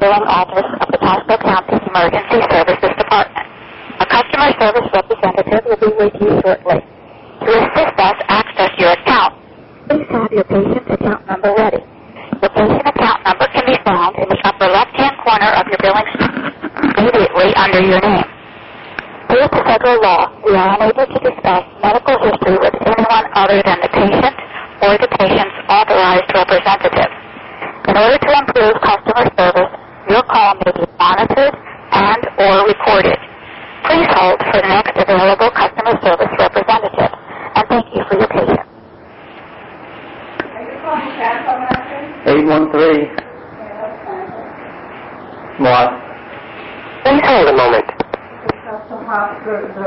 billing office of the Pasco County Emergency Services Department. A customer service representative will be with you shortly. To assist us access your account, please have your patient's account number ready. Your patient account number can be found in the upper left-hand corner of your billing screen, immediately under your name. Due to federal law, we are unable to discuss medical history with anyone other than the patient or the patient's authorized representative. In order to improve customer service, your call may be monitored and or recorded. Please hold for the next available customer service representative, and thank you for your patience. Are you calling Pasco, Master? 813. Yeah, that's fine. What? Please hold a moment. That's the hospital.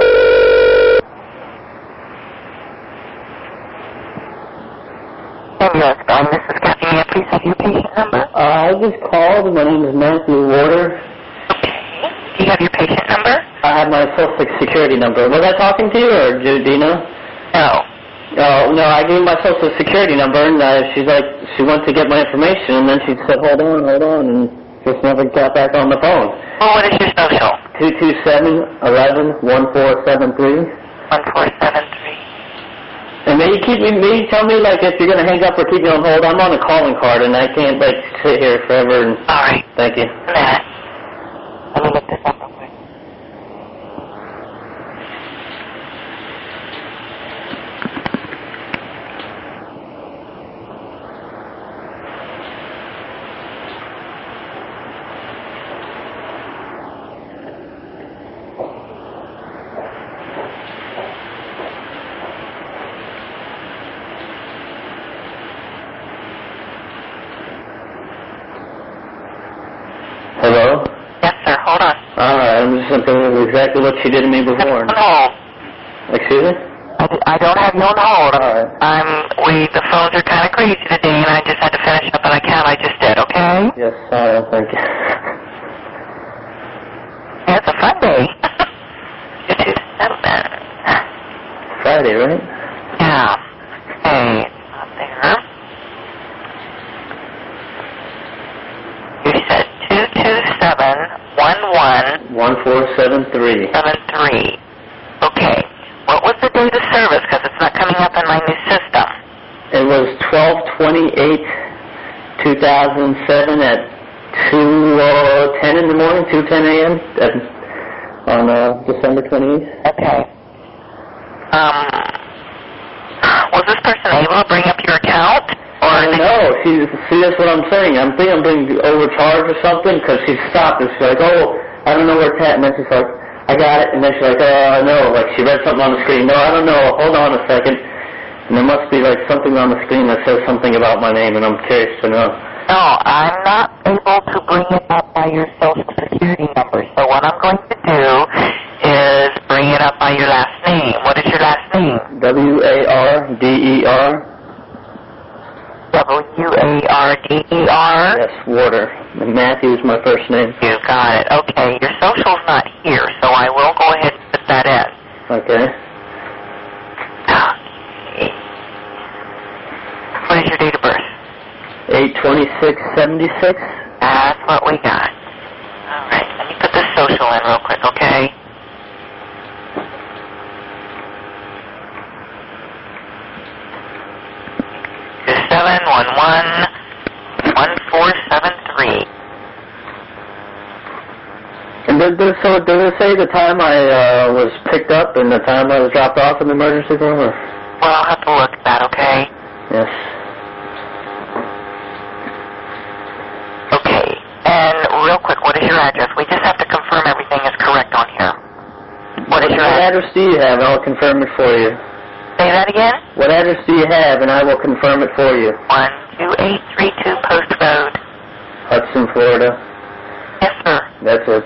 Yes, this is Kathy. May I please have your patient number? I just called. My name is Matthew Warder. Okay. Do you have your patient number? I have my Social Security number. Was I talking to you, or do you know? No. Oh, no, I gave my Social Security number, and she's like, she went to get my information, and then she said, hold on, and just never got back on the phone. Well, what is your social? 227-11-1473. 1473. And may you tell me, like, if you're going to hang up or keep me on hold? I'm on a calling card, and I can't, like, sit here forever. And all right. Thank you. Matt. Let me look this up real quick. Hello? Yes, sir. Hold on. All right, I'm just thinking exactly what she did to me before. On hold. Excuse me? I don't have you on hold. All right. The phones are kind of crazy today, and I just had to finish up an account I just did, okay? Yes, thank you. Yeah, it's a fun day. It's 7. Friday, right? Yeah. Okay, it's not there. You said 227-1173. 1473. Okay. What was the date of service? Because it's not coming up in my new system. It was 12/28/2007 at 2:10 in the morning, 2:10 a.m. On December 28th. Okay. Was this person able to bring up your account? Or I don't know. See, that's what I'm saying. I'm thinking I'm being overcharged or something because she stopped and she's like, oh, I don't know where it's at. And then she's like, I got it. And then she's like, oh, no. Like she read something on the screen. No, I don't know. Hold on a second. And there must be like something on the screen that says something about my name, and I'm curious to know. No, I'm not able to bring it up by your Social Security number. So what I'm going to do is bring it up by your last name. What is your last name? Warder. Warder? Yes, Warder. And Matthew's my first name. You got it. Okay, your social's not here, so I will go ahead and put that in. Okay. Okay. What is your date of birth? 8/26/76. That's what we got. All right, let me put this social in real quick, okay? Two 711-1473. And does it say the time I was picked up and the time I was dropped off in the emergency room? Or? Well, I'll have to look at that, okay? Yes. Okay, and real quick, what is your address? We just have to confirm everything is correct on here. What is your address? What address do you have? And I'll confirm it for you. Say that again? What address do you have? And I will confirm it for you. 12832 Post Road. Hudson, Florida. Yes, sir. That's it.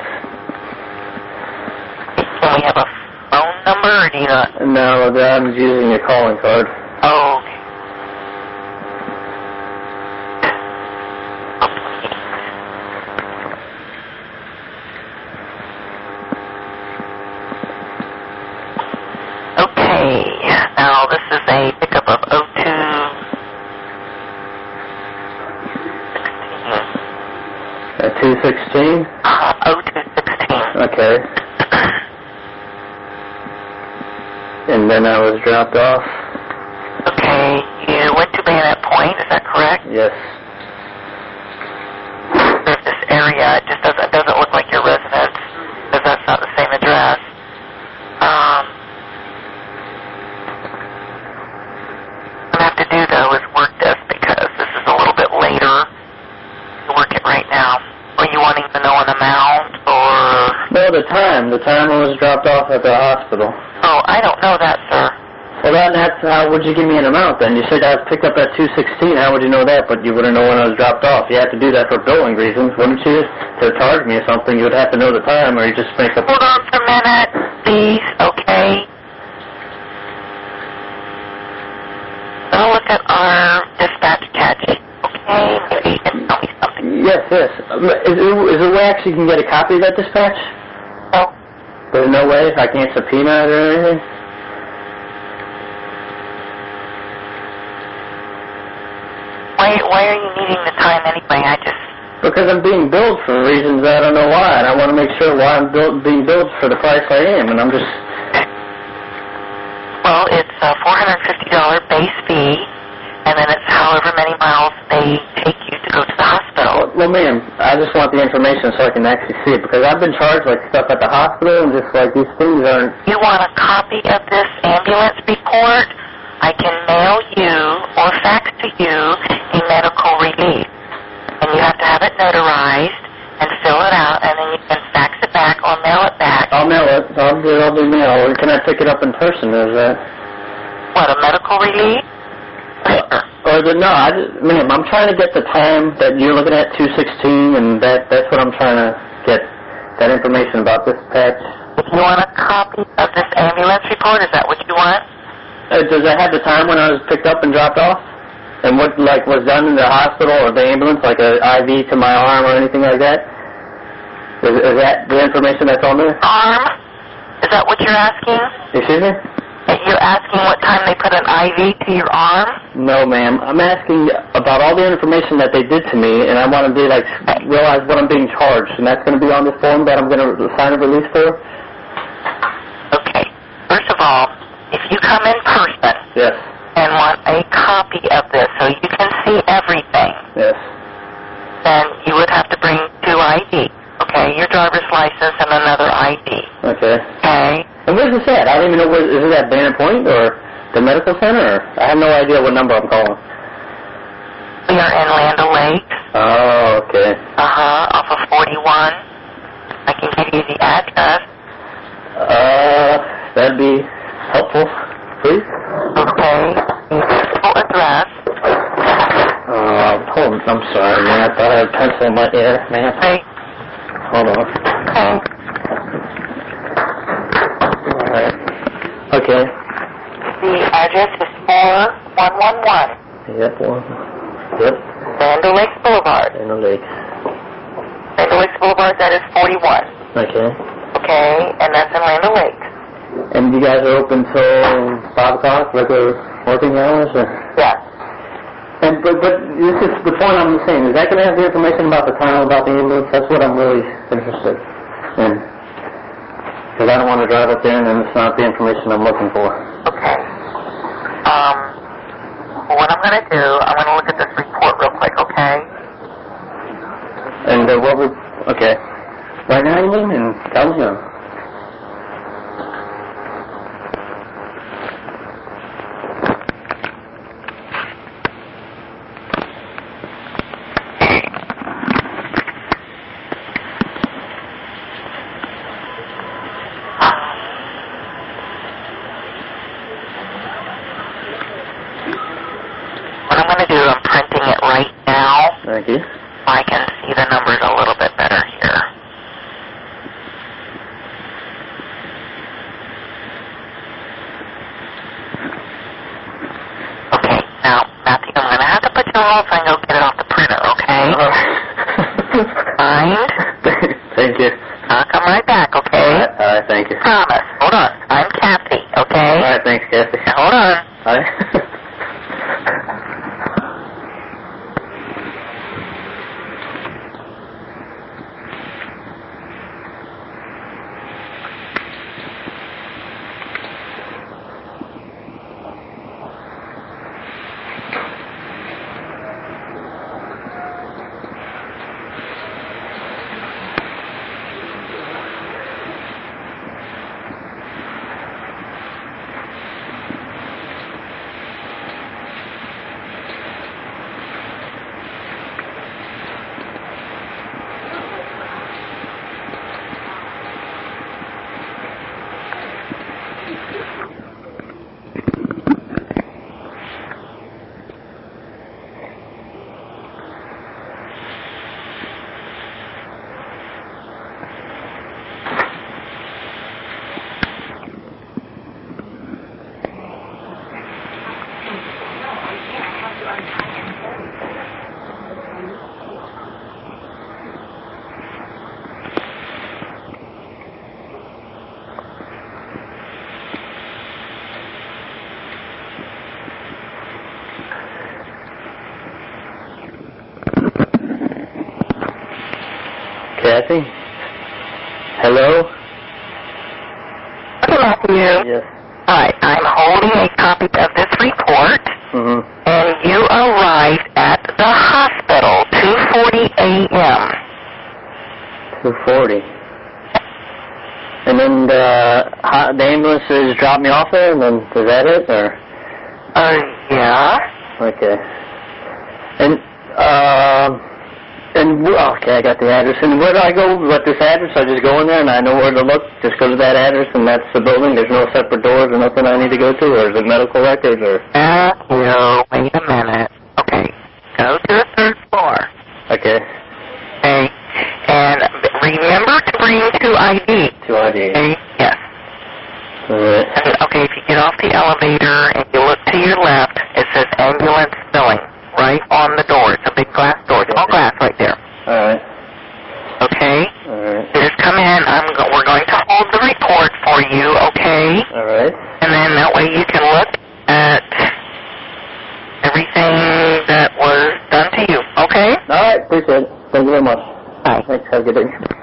Can we have a phone number, or do you not? No, I'm using a calling card. Oh, okay. Okay, now this is a pickup of 0216. 216? 0216. Okay. And then I was dropped off? Okay, you went to Bayonet Point, is that correct? Yes. There's this area, it just doesn't look like your residence, because that's not the same address. What I have to do, though, is work this, because this is a little bit later. You work it right now. Are you wanting to know an amount, or...? No, the time. The time I was dropped off at the hospital. Oh, I don't know that, sir. Well, that's how would you give me an amount then? You said I was picked up at 216. How would you know that? But you wouldn't know when I was dropped off. You have to do that for billing reasons, wouldn't you? To charge me or something, you would have to know the time, or you just make up... Hold on for a minute, please, okay? I'll look at our dispatch catch, okay? Maybe you can tell me something. Yes. Is there a way I actually can get a copy of that dispatch? No. There's no way? I can't subpoena it or anything? Why are you needing the time anyway? Because I'm being billed for reasons I don't know why, and I want to make sure why I'm being billed for the price I am, and I'm just... Well, it's a $450 base fee, and then it's however many miles they take you to go to the hospital. Well, ma'am, I just want the information so I can actually see it, because I've been charged like stuff at the hospital, and just like these things aren't... You want a copy of this ambulance report? I can mail you or fax to you a medical relief. And you have to have it notarized and fill it out, and then you can fax it back or mail it back. I'll mail it. I'll do mail. Or can I pick it up in person? Is that... What, a medical relief? Ma'am, I'm trying to get the time that you're looking at, 216, and that's what I'm trying to get, that information about this patch. If you want a copy of this ambulance report, is that what you want? Does it have the time when I was picked up and dropped off? And what, like, was done in the hospital or the ambulance, like an IV to my arm or anything like that? Is that the information that's on there? Arm? Is that what you're asking? Excuse me? You're asking what time they put an IV to your arm? No, ma'am. I'm asking about all the information that they did to me, and I want to be, like, realize what I'm being charged. And that's going to be on this form that I'm going to sign a release for? Okay. First of all, if you come in person... Yes. And want a copy of this so you can see everything... Yes. Then you would have to bring 2 IDs. Okay, your driver's license and another ID. Okay. Okay. And where's this at? I don't even know is it at Bayonet Point or the medical center? Or I have no idea what number I'm calling. We are in Land O'Lakes. Oh, okay. Off of 41. I can give you the address. That'd be helpful, please. Okay. The full address. Hold on. I'm sorry, man. I thought I had a pencil in my ear, man. Okay. Hold on. Okay. All right. Okay. The address is 4111. Yep. Yep. Land O'Lakes Boulevard. In the lakes. Land O'Lakes Boulevard, that is 41. Okay. Okay, and that's in Land O'Lakes. And you guys are open till 5 o'clock, regular working hours? Or? Yes. And but this is the point I'm saying. Is that going to have the information about the time, about the ambulance? That's what I'm really interested in. Because I don't want to drive up there and then it's not the information I'm looking for. Okay. What I'm going to do, I'm going to look at this report real quick, okay? And okay. Right now, you mean? And tell me. What I'm going to do, I'm printing it right now. Thank you. I can see the numbers a little bit better here. Okay, now, Matthew, I'm going to have to put you on hold so I can go get it off the printer, okay? Mind? Thank you. I'll come right back, okay? All right, thank you. Promise. Hold on. I'm Kathy, okay? All right, thanks, Kathy. Hold on. All right. Kathy? Hello? Okay, Matthew. Yes. All right, I'm holding a copy of this report, and you arrived at the hospital 2:40 a.m. 2:40. And then the ambulances dropped me off there, and then is that it, or? Yeah. Okay. Okay, I got the address. And where do I go with this address? I just go in there and I know where to look. Just go to that address and that's the building. There's no separate doors or nothing I need to go to, or is it medical records, or? Wait a minute. Okay. Go to the 3rd floor. Okay. Okay. And remember to bring 2 ID. 2 ID. Okay. Yes. All right. And, okay, if you get off the elevator and you look to your left, it says ambulance billing right on the door. It's a big glass door. It's all glass right there. All right. Okay? All right. You just come in. We're going to hold the report for you, okay? All right. And then that way you can look at everything that was done to you, okay? All right. Appreciate it. Thank you very much. Bye. Thanks. Have a good day.